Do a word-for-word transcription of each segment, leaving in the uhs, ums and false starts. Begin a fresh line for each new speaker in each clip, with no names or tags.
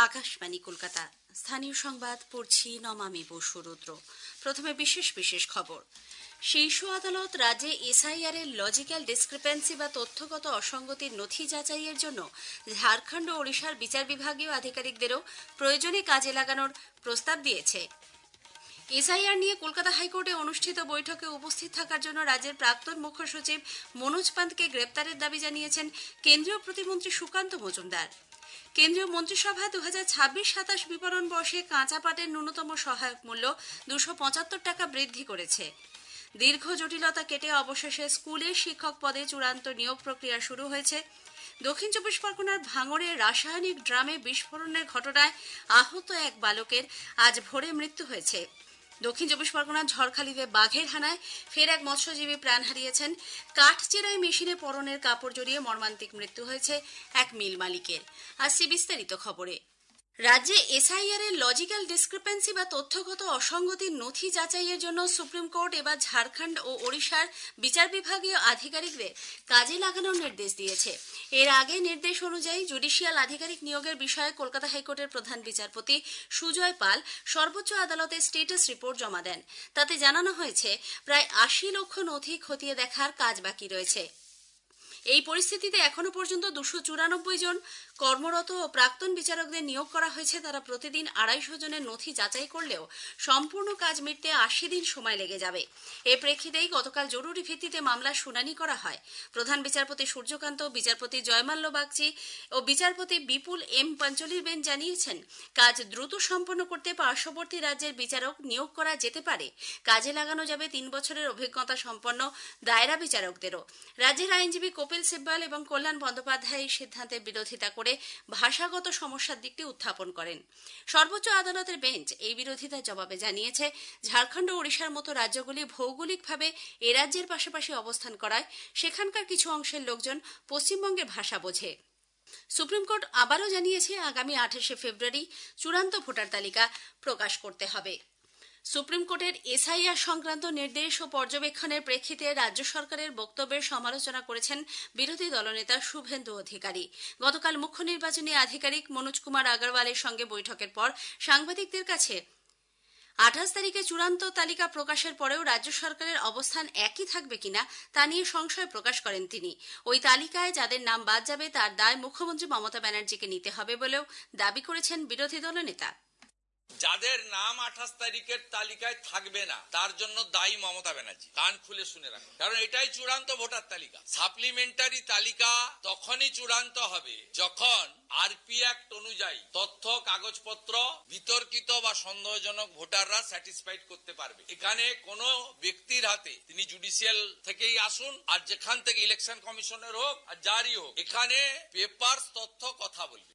আকাশবাণী কলকাতা। স্থানীয় সংবাদ পড়ছি নমামি বসু রুদ্র। প্রথমে বিশেষ বিশেষ খবর। শীর্ষ আদালত রাজ্যে এসআইআর এর লজিক্যাল ডিসক্রিপেন্সি বা তথ্যগত অসঙ্গতির নথি যাচাইয়ের জন্য ঝাড়খণ্ড ও ওড়িশার বিচার বিভাগীয় আধিকারিকদেরও প্রয়োজনে কাজে লাগানোর প্রস্তাব দিয়েছে। এসআইআর নিয়ে কলকাতা হাইকোর্টে অনুষ্ঠিত বৈঠকে উপস্থিত থাকার জন্য রাজ্যের প্রাক্তন মুখ্য সচিব মনোজ পান্তকে গ্রেপ্তারের দাবি জানিয়েছেন কেন্দ্রীয় প্রতিমন্ত্রী সুকান্ত মজুমদার। কেন্দ্রীয় মন্ত্রিসভা দু হাজার ছাব্বিশ সাতাশ বিপণন বর্ষে কাঁচা পাটের ন্যূনতম সহায়ক মূল্য দুশো পঁচাত্তর টাকা বৃদ্ধি করেছে। দীর্ঘ জটিলতা কেটে অবশেষে স্কুলের শিক্ষক পদে চূড়ান্ত নিয়োগ প্রক্রিয়া শুরু হয়েছে। দক্ষিণ চব্বিশ পরগনার ভাঙড়ে রাসায়নিক ড্রামে বিস্ফোরণের ঘটনায় আহত এক বালকের আজ ভোরে মৃত্যু হয়েছে। দক্ষিণ চব্বিশ পরগনার ঝড়খালিতে বাঘের হানায় ফের এক মৎস্যজীবী প্রাণ হারিয়েছেন। কাঠ চেরাই মেশিনে পরনের কাপড় জড়িয়ে মর্মান্তিক মৃত্যু হয়েছে এক মিল মালিকের। আসছে বিস্তারিত খবরে। রাজ্যে এসআইআর এর লজিক্যাল ডিসক্রিপেন্সি বা তথ্যগত অসঙ্গতির নথি যাচাইয়ের জন্য সুপ্রিম কোর্ট এবার ঝাড়খণ্ড ও ওড়িশার বিচার বিভাগীয় আধিকারিকদের কাজে লাগানোর নির্দেশ দিয়েছে। এর আগে নির্দেশ অনুযায়ী জুডিশিয়াল আধিকারিক নিয়োগের বিষয়ে কলকাতা হাইকোর্টের প্রধান বিচারপতি সুজয় পাল সর্বোচ্চ আদালতে স্টেটাস রিপোর্ট জমা দেন। তাতে জানানো হয়েছে প্রায় আশি লক্ষ নথি খতিয়ে দেখার কাজ বাকি রয়েছে। এই পরিস্থিতিতে এখনো পর্যন্ত দুশো চুরানব্বই জন কর্মরত ও প্রাক্তন বিচারকদের নিয়োগ করা হয়েছে। তারা প্রতিদিন আড়াইশো জনের নথি যাচাই করলেও সম্পূর্ণ কাজ মিটতে আশি দিন সময় লেগে যাবে। এর প্রেক্ষিতেই গতকাল জরুরি ভিত্তিতে মামলার শুনানি করা হয়। প্রধান বিচারপতি সূর্যকান্ত, বিচারপতি জয়মাল্য বাগচি ও বিচারপতি বিপুল এম পাঞ্চলির বেঞ্চ জানিয়েছেন, কাজ দ্রুত সম্পন্ন করতে পার্শ্ববর্তী রাজ্যের বিচারক নিয়োগ করা যেতে পারে। কাজে লাগানো যাবে তিন বছরের অভিজ্ঞতা সম্পন্ন দায়রা বিচারকদেরও। রাজ্যের আইনজীবী কপিল সিব্বল এবং কল্যাণ বন্দ্যোপাধ্যায় এই সিদ্ধান্তের বিরোধিতা করে ভাষাগত সমস্যার দিকটি উত্থাপন করেন। সর্বোচ্চ আদালতের বেঞ্চ এই বিরোধিতার জবাবে জানিয়েছে, ঝাড়খণ্ড ও ওড়িশার মতো রাজ্যগুলি ভৌগোলিকভাবে এ রাজ্যের পাশাপাশি অবস্থান করায় সেখানকার কিছু অংশের লোকজন পশ্চিমবঙ্গের ভাষা বোঝে। সুপ্রিম কোর্ট আবারও জানিয়েছে, আগামী আঠাশে ফেব্রুয়ারি চূড়ান্ত ভোটার তালিকা প্রকাশ করতে হবে। সুপ্রিম কোর্টের এসআইআর সংক্রান্ত নির্দেশ ও পর্যবেক্ষণের প্রেক্ষিতে রাজ্য সরকারের বক্তব্যের সমালোচনা করেছেন বিরোধী দলনেতা শুভেন্দু অধিকারী। গতকাল মুখ্য নির্বাচনী আধিকারিক মনোজ কুমার আগরওয়ালের সঙ্গে বৈঠকের পর সাংবাদিকদের কাছে আঠাশ তারিখে চূড়ান্ত তালিকা প্রকাশের পরেও রাজ্য সরকারের অবস্থান একই থাকবে কিনা তা নিয়ে সংশয় প্রকাশ করেন তিনি। ওই তালিকায় যাদের নাম বাদ যাবে তার দায় মুখ্যমন্ত্রী মমতা ব্যানার্জিকে নিতে হবে বলেও দাবি করেছেন বিরোধী দলনেতা।
যাদের নাম আঠাশ তারিখের তালিকায় থাকবে না তার জন্য দায়ী মমতা ব্যানার্জি। কান খুলে শুনে রাখুন, কারণ এটাই চূড়ান্ত ভোটার তালিকা। সাপ্লিমেন্টারি তালিকা তখনই চূড়ান্ত হবে যখন আরপি অ্যাক্ট অনুযায়ী তথ্য কাগজপত্র বিতর্কিত বা সন্দেহজনক ভোটাররা স্যাটিসফাইড করতে পারবে। এখানে কোন ব্যক্তির হাতে, তিনি জুডিশিয়াল থেকেই আসুন আর যেখান থেকে ইলেকশন কমিশনের হোক আর যারই হোক, এখানে পেপার তথ্য কথা বলবে।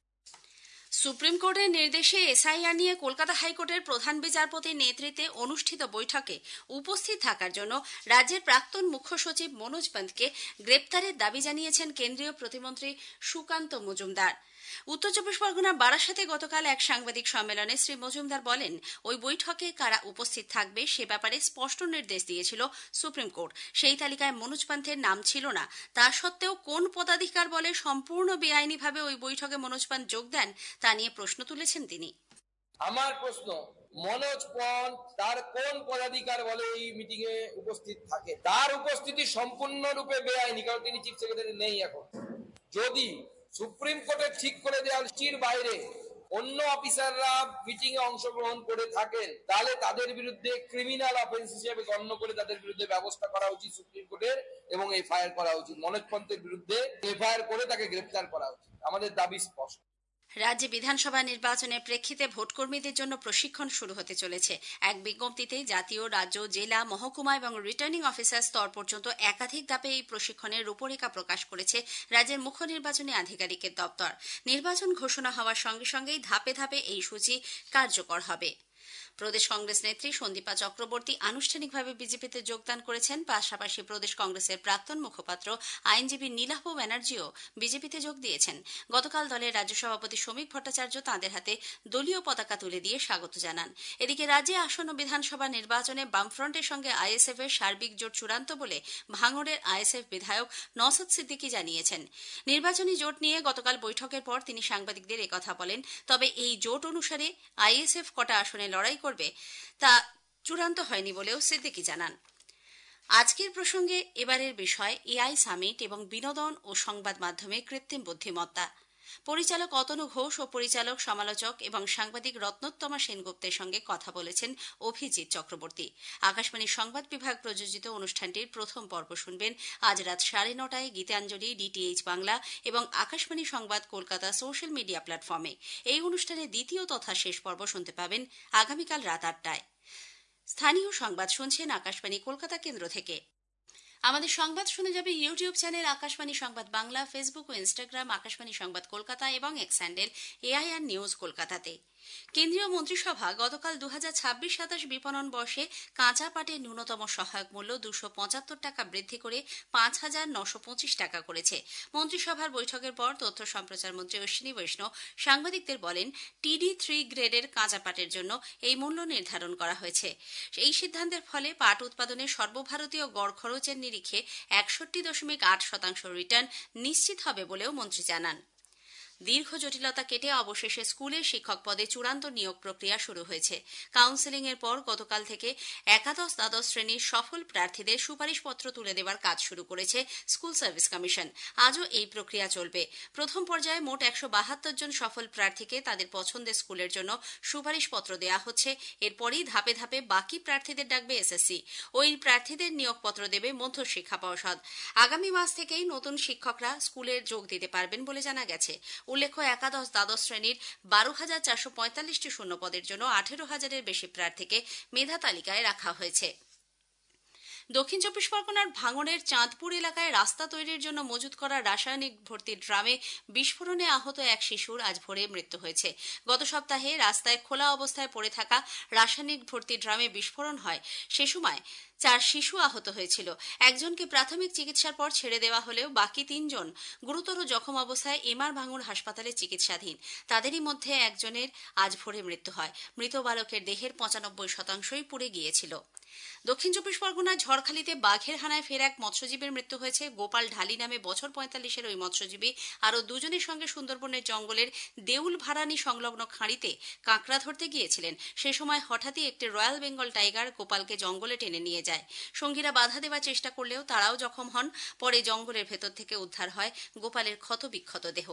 সুপ্রিম কোর্টের নির্দেশে এসআইআর নিয়ে কলকাতা হাইকোর্টের প্রধান বিচারপতির নেতৃত্বে অনুষ্ঠিত বৈঠকে উপস্থিত থাকার জন্য রাজ্যের প্রাক্তন মুখ্য সচিব মনোজ পান্তকে গ্রেপ্তারের দাবি জানিয়েছেন কেন্দ্রীয় প্রতিমন্ত্রী সুকান্ত মজুমদার। উত্তর চব্বিশ পরগনার বারাসাতে গতকাল এক সাংবাদিক সম্মেলনে শ্রী মজুমদার বলেন, ওই বৈঠকে কারা উপস্থিত থাকবে সে ব্যাপারে স্পষ্ট নির্দেশ দিয়েছিল সুপ্রিম কোর্ট। সেই তালিকায় মনোজ পান্থের নাম ছিল না। তা সত্ত্বেও কোন পদাধিকার বলে সম্পূর্ণ বেআইনিভাবে ওই বৈঠকে মনোজ পান্থ যোগ দেন তা নিয়ে প্রশ্ন তুলেছেন তিনি।
আমার প্রশ্ন, মনোজ পান্থ তার কোন পদাধিকার বলে এই মিটিং এ উপস্থিত থাকে? তার উপস্থিতি সম্পূর্ণরূপে বেআইনি, কারণ তিনি চিফ সেক্রেটারি নেই এখন। যদি সুপ্রিম কোর্টে ঠিক করে দেওয়া লিস্টের বাইরে অন্য অফিসাররা মিটিং এ অংশগ্রহণ করে থাকেন, তাহলে তাদের বিরুদ্ধে ক্রিমিনাল অফেন্স হিসেবে গণ্য করে তাদের বিরুদ্ধে ব্যবস্থা করা উচিত সুপ্রিম কোর্টের, এবং এফআইআর করা উচিত। মনোজ পান্থের বিরুদ্ধে এফআইআর করে তাকে গ্রেফতার করা উচিত। আমাদের দাবি স্পষ্ট।
রাজ্যে বিধানসভা নির্বাচনের প্রেক্ষিতে ভোটকর্মীদের জন্য প্রশিক্ষণ শুরু হতে চলেছে। এক বিজ্ঞপ্তিতে জাতীয়, রাজ্য, জেলা, মহকুমা এবং রিটার্নিং অফিসার স্তর পর্যন্ত একাধিক ধাপে এই প্রশিক্ষণের রূপরেখা প্রকাশ করেছে রাজ্যের মুখ্য নির্বাচনী আধিকারিকের দপ্তর। নির্বাচন ঘোষণা হওয়ার সঙ্গে সঙ্গেই ধাপে ধাপে এই সূচি কার্যকর হবে। প্রদেশ কংগ্রেস নেত্রী সন্দীপা চক্রবর্তী আনুষ্ঠানিকভাবে বিজেপিতে যোগদান করেছেন। পাশাপাশি প্রদেশ কংগ্রেসের প্রাক্তন মুখপাত্র আইনজীবী নীলাভ ব্যানার্জিও বিজেপিতে যোগ দিয়েছেন। গতকাল দলের রাজ্য সভাপতি শ্রমিক ভট্টাচার্য তাঁদের হাতে দলীয় পতাকা তুলে দিয়ে স্বাগত জানান। এদিকে রাজ্যে আসন্ন বিধানসভা নির্বাচনে বামফ্রন্টের সঙ্গে আইএসএফ এর সার্বিক জোট চূড়ান্ত বলে ভাঙড়ের আইএসএফ বিধায়ক নওশাদ সিদ্দিকী জানিয়েছেন। নির্বাচনী জোট নিয়ে গতকাল বৈঠকের পর তিনি সাংবাদিকদের একথা বলেন। তবে এই জোট অনুসারে আইএসএফ কটা আসনে লড়াই করবে তা চূড়ান্ত হয়নি বলেও সিদ্দিকী জানান। আজকের প্রসঙ্গে এবারের বিষয় এআই সামিট এবং বিনোদন ও সংবাদ মাধ্যমে কৃত্রিম বুদ্ধিমত্তা। পরিচালক অতনু ঘোষ ও পরিচালক সমালোচক এবং সাংবাদিক রত্নোত্তমা সেনগুপ্তের সঙ্গে কথা বলেছেন অভিজিৎ চক্রবর্তী। আকাশবাণীর সংবাদ বিভাগ প্রযোজিত অনুষ্ঠানটির প্রথম পর্ব শুনবেন আজ রাত সাড়ে নটায় গীতাঞ্জলি, ডিটিএইচ বাংলা এবং আকাশবাণী সংবাদ কলকাতা সোশ্যাল মিডিয়া প্ল্যাটফর্মে। এই অনুষ্ঠানের দ্বিতীয় তথা শেষ পর্ব শুনতে পাবেন আগামীকাল রাত আটটায়। স্থানীয় সংবাদ শুনছেন আকাশবাণী কলকাতা কেন্দ্র থেকে। আমাদের সংবাদ শুনে যাবে ইউটিউব চ্যানেল আকাশবাণী সংবাদ বাংলা, ফেসবুক ও ইনস্টাগ্রাম আকাশবাণী সংবাদ কলকাতা এবং এক্স হ্যান্ডেল এআইআর নিউজ কলকাতাতে। কেন্দ্রীয় মন্ত্রিসভা গতকাল দু হাজার ছাব্বিশ সাতাশ বিপণন বর্ষে কাঁচা পাটের ন্যূনতম সহায়ক মূল্য দুশো পঁচাত্তর টাকা বৃদ্ধি করে পাঁচ হাজার নশো পঁচিশ টাকা করেছে। মন্ত্রিসভার বৈঠকের পর তথ্য সম্প্রচার মন্ত্রী অশ্বিনী বৈষ্ণব সাংবাদিকদের বলেন, টিডি থ্রি গ্রেডের কাঁচা পাটের জন্য এই মূল্য নির্ধারণ করা হয়েছে। এই সিদ্ধান্তের ফলে পাট উৎপাদনের সর্বভারতীয় গড় খরচের নিরিখে একষট্টি দশমিক আট শতাংশ রিটার্ন নিশ্চিত হবে বলেও মন্ত্রী জানান। দীর্ঘ জটিলতা কেটে অবশেষে স্কুলের শিক্ষক পদে চূড়ান্ত নিয়োগ প্রক্রিয়া শুরু হয়েছে। কাউন্সেলিং এর পর গতকাল থেকে একাদশ দ্বাদশ শ্রেণীর সফল প্রার্থীদের সুপারিশপত্র তুলে দেওয়ার কাজ শুরু করেছে স্কুল সার্ভিস কমিশন। আজও এই প্রক্রিয়া চলবে। প্রথম পর্যায়ে মোট একশো বাহাত্তর জন সফল প্রার্থীকে তাদের পছন্দের স্কুলের জন্য সুপারিশপত্র দেওয়া হচ্ছে। এরপরই ধাপে ধাপে বাকি প্রার্থীদের ডাকবে এসএসসি। ওই প্রার্থীদের নিয়োগপত্র দেবে মধ্যশিক্ষা পর্ষদ। আগামী মাস থেকেই নতুন শিক্ষকরা স্কুলে যোগ দিতে পারবেন বলে জানা গেছে। উল্লেখ্য, একাদশ দ্বাদশ শ্রেণীর বারো হাজার চারশো পঁয়তাল্লিশটি শূন্য পদের জন্য আঠেরো হাজারের বেশি প্রার্থীকে মেধা তালিকায় রাখা হয়েছে। দক্ষিণ চব্বিশ পরগনার ভাঙড়ের চাঁদপুর এলাকায় রাস্তা তৈরির জন্য মজুত করা রাসায়নিক ভর্তি ড্রামে বিস্ফোরণে আহত এক শিশুর আজ ভোরে মৃত্যু হয়েছে। গত সপ্তাহে রাস্তায় খোলা অবস্থায় পড়ে থাকা রাসায়নিক ভর্তি ড্রামে বিস্ফোরণ হয়। সে সময় চার শিশু আহত হয়েছিল। একজনকে প্রাথমিক চিকিৎসার পর ছেড়ে দেওয়া হলেও বাকি তিনজন গুরুতর জখম অবস্থায় এমআর ভাঙড় হাসপাতালে চিকিৎসাধীন। তাদেরই মধ্যে একজনের আজ ভোরে মৃত্যু হয়। মৃত বালকের দেহের পঁচানব্বই শতাংশই পুড়ে গিয়েছিল। দক্ষিণ চব্বিশ পরগনার ঝড়খালিতে বাঘের হানায় ফের এক মৎস্যজীবীর মৃত্যু হয়েছে। গোপাল ঢালি নামে বছর পঁয়তাল্লিশের ওই মৎস্যজীবী আরও দুজনের সঙ্গে সুন্দরবনের জঙ্গলের দেউল ভাড়ানি সংলগ্ন খাঁড়িতে কাঁকড়া ধরতে গিয়েছিলেন। সে সময় হঠাৎই একটি রয়্যাল বেঙ্গল টাইগার গোপালকে জঙ্গলে টেনে নিয়ে যায়। সঙ্গীরা বাধা দেওয়ার চেষ্টা করলেও তারাও জখম হন। পরে জঙ্গলের ভেতর থেকে উদ্ধার হয় গোপালের ক্ষতবিক্ষত দেহ।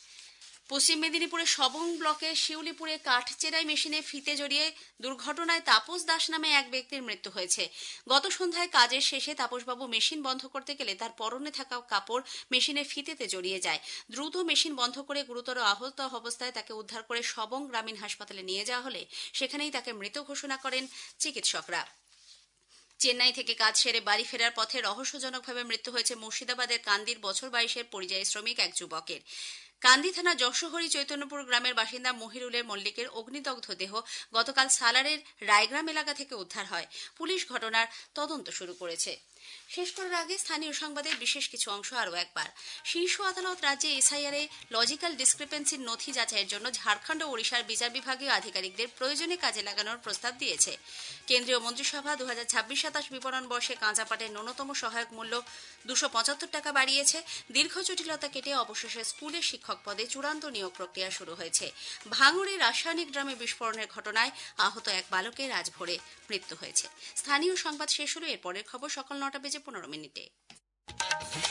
পশ্চিম মেদিনীপুরের সবং ব্লকের শিউলিপুরে কাঠ চেরাই মেশিনে ফিতে জড়িয়ে দুর্ঘটনায় তাপস দাস নামে এক ব্যক্তির মৃত্যু হয়েছে। গত সন্ধ্যায় কাজের শেষে তাপসবাবু মেশিন বন্ধ করতে গেলে তার পরনে থাকা কাপড় মেশিনের ফিতেতে জড়িয়ে যায়। দ্রুত মেশিন বন্ধ করে গুরুতর আহত অবস্থায় তাকে উদ্ধার করে সবং গ্রামীণ হাসপাতালে নিয়ে যাওয়া হলে সেখানেই তাকে মৃত ঘোষণা করেন চিকিৎসকরা। চেন্নাই থেকে কাজ সেরে বাড়ি ফেরার পথে রহস্যজনকভাবে মৃত্যু হয়েছে মুর্শিদাবাদের কান্দির বছর বাইশের পরিযায়ী শ্রমিক এক যুবকের। কান্দি থানা যশোহরি চৈতন্যপুর গ্রামের বাসিন্দা মহিরুলের মল্লিকের অগ্নিদগ্ধ দেহ গতকাল সালারের রায়গ্রাম এলাকা থেকে উদ্ধার হয়। পুলিশ ঘটনার তদন্ত শুরু করেছে। শেষ করার আগে স্থানীয় সংবাদের বিশেষ কিছু অংশ আরও একবার। শীর্ষ আদালত রাজ্যে এসআইআর এ লজিক্যাল ডিসক্রিপেন্সির নথি যাচাইয়ের জন্য ঝাড়খণ্ড ও ওড়িশার বিচার বিভাগীয় আধিকারিকদের প্রয়োজনে কাজে লাগানোর প্রস্তাব দিয়েছে। কেন্দ্রীয় মন্ত্রিসভা দু হাজার ছাব্বিশ সাতাশ বিপণন বর্ষে কাঁচা পাটের ন্যূনতম সহায়ক মূল্য দুশো পঁচাত্তর টাকা বাড়িয়েছে। দীর্ঘ জটিলতা কেটে অবশেষে স্কুলের শিক্ষক পদে চূড়ান্ত নিয়োগ প্রক্রিয়া শুরু হয়েছে। ভাঙড়ে রাসায়নিক ড্রামে বিস্ফোরণের ঘটনায় আহত এক বালকের আজ ভোরে মৃত্যু হয়েছে। স্থানীয় সংবাদ শেষ হলো। এরপরের খবর সকাল নটা বেজে পনেরো মিনিটে।